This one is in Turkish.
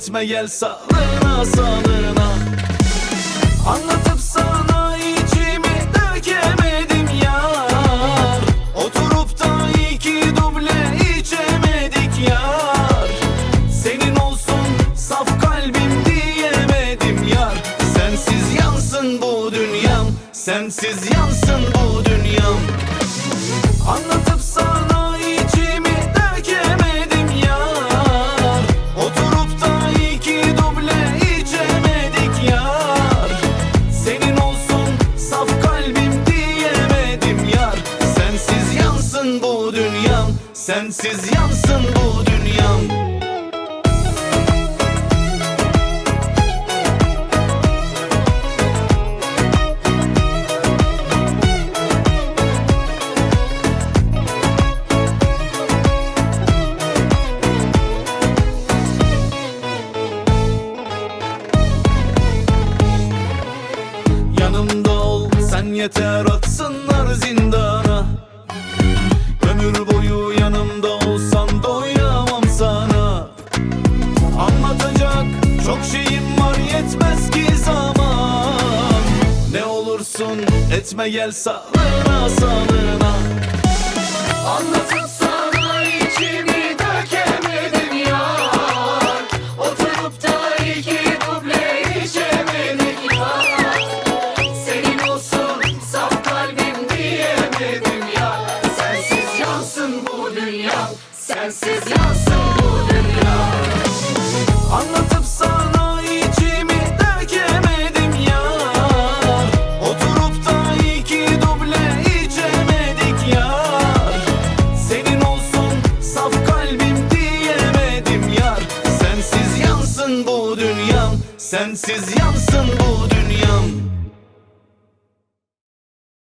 etme gel sağlığına sağlığına. Anlatıp sana içimi dökemedim yar. Oturup da iki duble içemedik yar. Senin olsun saf kalbim diyemedim yar. Sensiz yansın bu dünyam, sensiz yansın bu dünyam. Anlatıp sana içimi dökemedim yar. Oturup da iki duble içemedik yar. Senin olsun saf kalbim diyemedim yar. Sensiz yansın bu dünyam, sensiz yansın bu dünyam. Yanımda ol sen yeter atsınlar zindana. Ömür boyu yanımda olsan doyamam sana. Anlatacak çok şeyim var yetmez ki zaman. Ne olursun etme gel sağlığına sağlığına. Anlatıp sana içimi dökemedim yar. Oturup da iki duble içemedik yar. Senin olsun saf kalbim diyemedim yar. Sensiz yansın bu dünya, sensiz yansın bu dünya. Anlatıp sana içimi dökemedim yar. Oturup da iki duble içemedik yar. Senin olsun saf kalbim diyemedim yar. Sensiz yansın bu dünyam, sensiz yansın bu